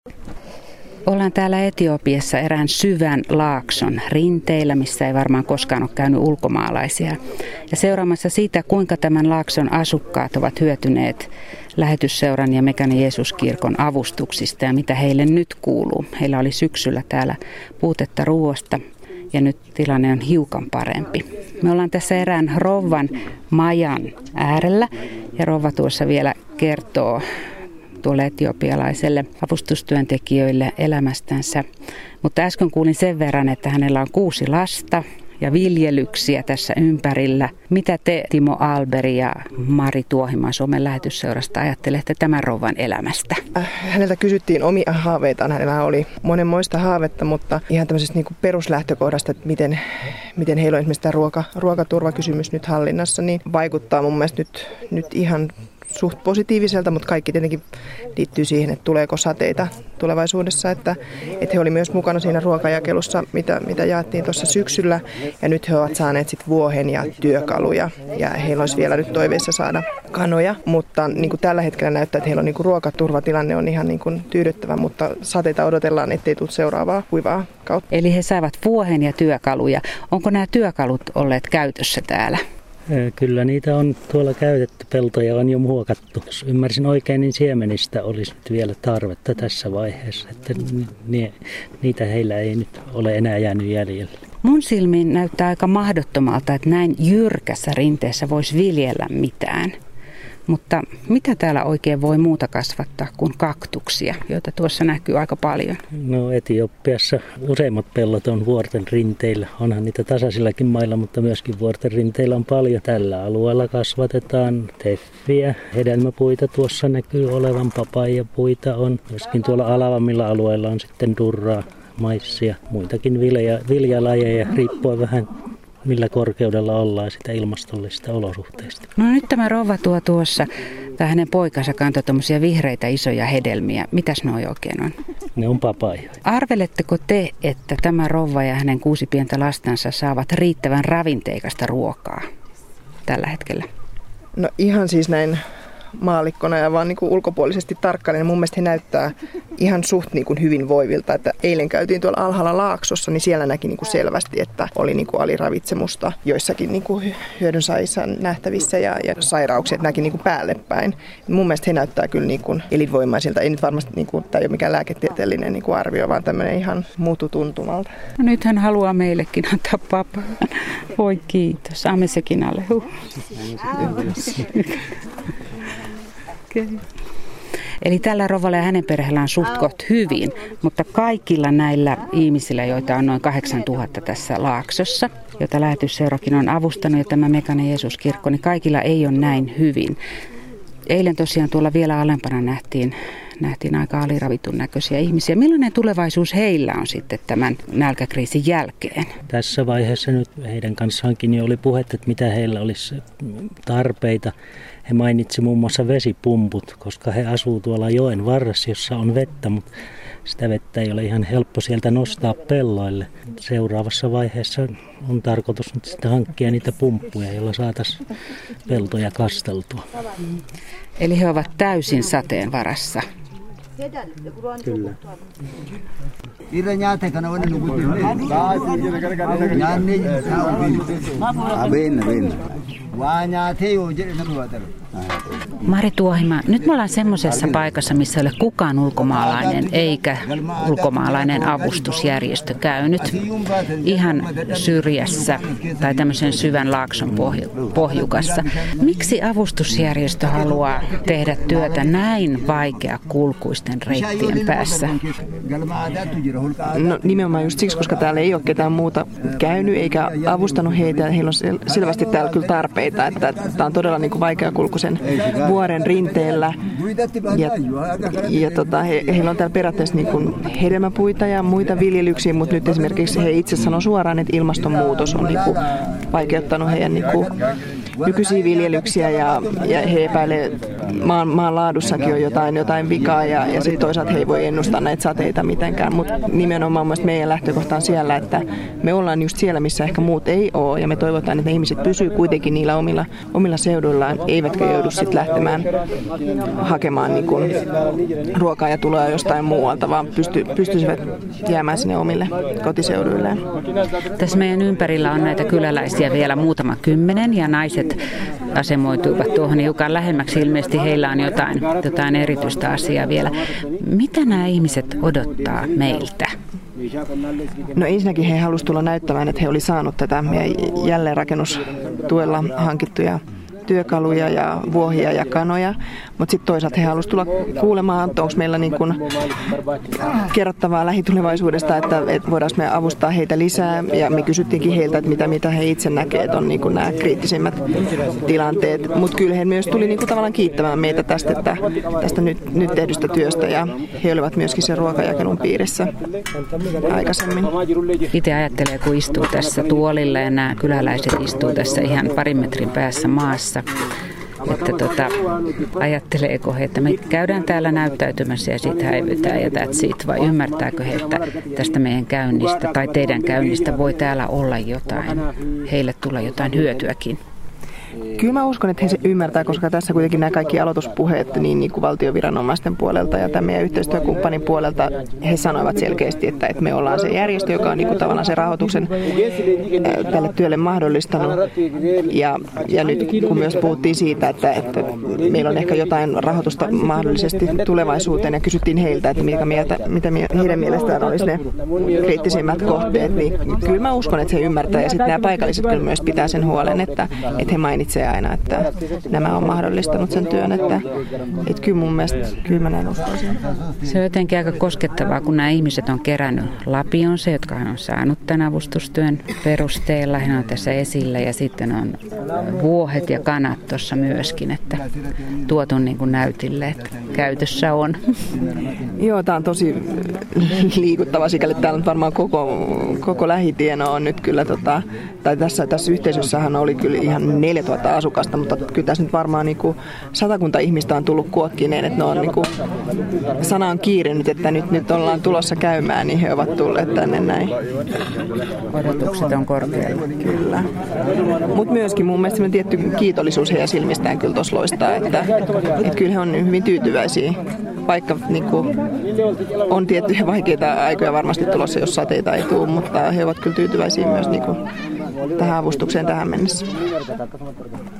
Ollaan täällä Etiopiassa erään syvän laakson rinteillä, missä ei varmaan koskaan ole käynyt ulkomaalaisia. Ja seuraamassa siitä, kuinka tämän laakson asukkaat ovat hyötyneet Lähetysseuran ja Mekane Jeesus-kirkon avustuksista ja mitä heille nyt kuuluu. Heillä oli syksyllä täällä puutetta ruoasta ja nyt tilanne on hiukan parempi. Me ollaan tässä erään rouvan majan äärellä ja rouva tuossa vielä kertoo tuolle etiopialaiselle avustustyöntekijöille elämästänsä. Mutta äsken kuulin sen verran, että hänellä on 6 lasta ja viljelyksiä tässä ympärillä. Mitä te, Timo Alberi ja Mari Tuohimaa Suomen Lähetysseurasta ajattelette tämän rouvan elämästä? Häneltä kysyttiin omia haaveitaan. Hänellä oli monenmoista haavetta, mutta ihan tämmöisestä niin kuin peruslähtökohdasta, että miten heillä on esimerkiksi tämä ruokaturvakysymys nyt hallinnassa, niin vaikuttaa mun mielestä nyt ihan suht positiiviselta, mutta kaikki tietenkin liittyy siihen, että tuleeko sateita tulevaisuudessa. Että he oli myös mukana siinä ruokajakelussa, mitä jaettiin tuossa syksyllä. Ja nyt he ovat saaneet sitten vuohen ja työkaluja. Ja heillä olisi vielä nyt toiveissa saada kanoja. Mutta niin kuin tällä hetkellä näyttää, että heillä on niin kuin ruokaturvatilanne on ihan niin kuin tyydyttävä, mutta sateita odotellaan, ettei tule seuraavaa kuivaa kautta. Eli he saavat vuohen ja työkaluja. Onko nämä työkalut olleet käytössä täällä? Kyllä niitä on tuolla käytetty, peltoja on jo muokattu. Jos ymmärsin oikein, niin siemenistä olisi nyt vielä tarvetta tässä vaiheessa, että niitä heillä ei nyt ole enää jäänyt jäljellä. Mun silmiin näyttää aika mahdottomalta, että näin jyrkässä rinteessä voisi viljellä mitään. Mutta mitä täällä oikein voi muuta kasvattaa kuin kaktuksia, joita tuossa näkyy aika paljon? No Etiopiassa useimmat pellot on vuorten rinteillä. Onhan niitä tasaisillakin mailla, mutta myöskin vuorten rinteillä on paljon. Tällä alueella kasvatetaan teffiä, hedelmäpuita tuossa näkyy olevan, papaijapuita on. Myöskin tuolla alavammilla alueilla on sitten durraa, maissia, muitakin viljalajeja, riippuen vähän millä korkeudella ollaan sitä ilmastollisista olosuhteista. No nyt tämä rouva tuo tuossa, tai hänen poikansa kantoi tuommoisia vihreitä isoja hedelmiä. Mitäs noi oikein on? Ne on papaijoja. Arveletteko te, että tämä rouva ja hänen 6 pientä lastansa saavat riittävän ravinteikasta ruokaa tällä hetkellä? No ihan siis näin maallikkona ja vaan niin kuin ulkopuolisesti tarkkaillen. Mun mielestä he näyttää ihan suht niin kuin hyvinvoivilta. Että eilen käytiin tuolla alhaalla laaksossa, niin siellä näki niin kuin selvästi, että oli niin kuin aliravitsemusta joissakin niin kuin hyödynsaissa nähtävissä ja sairaukset näki niin kuin päälle päin. Mun mielestä he näyttää kyllä niin kuin elinvoimaisilta. Ei nyt varmasti, niin kuin, tämä ei ole mikään lääketieteellinen niin kuin arvio, vaan tämmöinen ihan mututuntumalta. No nyt hän haluaa meillekin antaa papaa. Voi kiitos. Saamme sekin alle. Eli tällä rouvalla ja hänen perheellä on suht koht hyvin, mutta kaikilla näillä ihmisillä, joita on noin 8000 tässä laaksossa, jota Lähetysseurakin on avustanut ja tämä Mekane Jeesus-kirkko, niin kaikilla ei ole näin hyvin. Eilen tosiaan tuolla vielä alempana nähtiin aika aliravitun näköisiä ihmisiä. Millainen tulevaisuus heillä on sitten tämän nälkäkriisin jälkeen? Tässä vaiheessa nyt heidän kanssaankin jo oli puhetta, että mitä heillä olisi tarpeita. He mainitsi muun muassa vesipumput, koska he asuu tuolla joen varressa, jossa on vettä, mutta sitä vettä ei ole ihan helppo sieltä nostaa pelloille. Seuraavassa vaiheessa on tarkoitus nyt sitten hankkia niitä pumppuja, joilla saataisiin peltoja kasteltua. Eli he ovat täysin sateen varassa. Kyllä. Mari Tuohimaa, nyt me ollaan semmoisessa paikassa, missä ei ole kukaan ulkomaalainen eikä ulkomaalainen avustusjärjestö käynyt. Ihan syrjässä tai tämmöisen syvän laakson pohjukassa. Miksi avustusjärjestö haluaa tehdä työtä näin vaikeakulkuisten reittien päässä? No nimenomaan just siksi, koska täällä ei ole ketään muuta käynyt eikä avustanut heitä. Heillä on selvästi täällä kyllä tarpeita, että tämä on todella niin kuin vaikeakulkuisen vuoren rinteellä. Heillä on täällä periaatteessa niin kuin hedelmäpuita ja muita viljelyksiä, mutta nyt esimerkiksi he itse sanoo suoraan, että ilmastonmuutos on niin kuin vaikeuttanut heidän niin kuin nykyisiä viljelyksiä ja he epäilevät maan laadussakin on jotain vikaa ja sitten toisaalta he ei voi ennustaa näitä sateita mitenkään. Mutta nimenomaan meidän lähtökohta on siellä, että me ollaan just siellä, missä ehkä muut ei ole ja me toivotaan, että ne ihmiset pysyy kuitenkin niillä omilla seuduillaan, eivätkä joudu sitten lähtemään hakemaan niin kuin ruokaa ja tuloa jostain muualta, vaan pystyisivät jäämään sinne omille kotiseuduilleen. Tässä meidän ympärillä on näitä kyläläisiä vielä muutama 10 ja naiset asemoituivat tuohon hiukan lähemmäksi. Ilmeisesti heillä on jotain erityistä asiaa vielä. Mitä nämä ihmiset odottaa meiltä? No ensinnäkin he halusivat tulla näyttämään, että he oli saanut tätä jälleenrakennustuella hankittuja työkaluja ja vuohia ja kanoja, mutta sitten toisaalta he halusivat tulla kuulemaan, onko meillä niin kuin kerrottavaa lähitulevaisuudesta, että voidaanko me avustaa heitä lisää. Ja me kysyttiinkin heiltä, että mitä he itse näkevät, että on niin kuin nämä kriittisimmät tilanteet. Mutta kyllä he myös tuli niin kuin tavallaan kiittämään meitä tästä nyt tehdystä työstä ja he olivat myöskin sen ruokajakelun piirissä aikaisemmin. Itse ajattelee, kun istuu tässä tuolilla ja nämä kyläläiset istuu tässä ihan parin metrin päässä maassa, että ajatteleeko he, että me käydään täällä näyttäytymässä ja sitten häivytään ja that's it, vai ymmärtääkö he, että tästä meidän käynnistä tai teidän käynnistä voi täällä olla jotain, heille tulee jotain hyötyäkin? Kyllä mä uskon, että he se ymmärtää, koska tässä kuitenkin nämä kaikki aloituspuheet niin kuin valtioviranomaisten puolelta ja tämän meidän yhteistyökumppanin puolelta he sanoivat selkeästi, että me ollaan se järjestö, joka on niin kuin tavallaan se rahoituksen tälle työlle mahdollistanut. Ja nyt kun myös puhuttiin siitä, että meillä on ehkä jotain rahoitusta mahdollisesti tulevaisuuteen ja kysyttiin heiltä, että mitä heidän mielestään olisi ne kriittisimmät kohteet, niin kyllä mä uskon, että he ymmärtää ja sitten nämä paikalliset kyllä myös pitää sen huolen, että he mainitsee aina, että nämä on mahdollistanut sen työn, että kyllä mun mielestä kyllä mä näin uskoisin. Se on jotenkin aika koskettavaa, kun nämä ihmiset on kerännyt lapionsa, jotka hän on saanut tämän avustustyön perusteella. Hän on tässä esillä ja sitten on vuohet ja kanat tuossa myöskin, että tuotu niin kuin näytille, että käytössä on. Joo, tämä on tosi liikuttava sikäli. Täällä on varmaan koko lähitieno on nyt kyllä, tai tässä yhteisössähän oli kyllä ihan 4000 asukasta, mutta kyllä tässä nyt varmaan niin kuin 100 ihmistä on tullut kuokkineen, että ne on niin kuin, sana on kiirinyt, että nyt ollaan tulossa käymään, niin he ovat tulleet tänne näin. Odotukset on korkealla. Kyllä. Mutta myöskin mun mielestä tietty kiitollisuus heidän silmistään kyllä tuossa loistaa, että kyllä he on hyvin tyytyväisiä, vaikka niin kuin, on tiettyjä vaikeita aikoja varmasti tulossa, jos sateita ei tule, mutta he ovat kyllä tyytyväisiä myös niin kuin, tähän avustukseen tähän mennessä.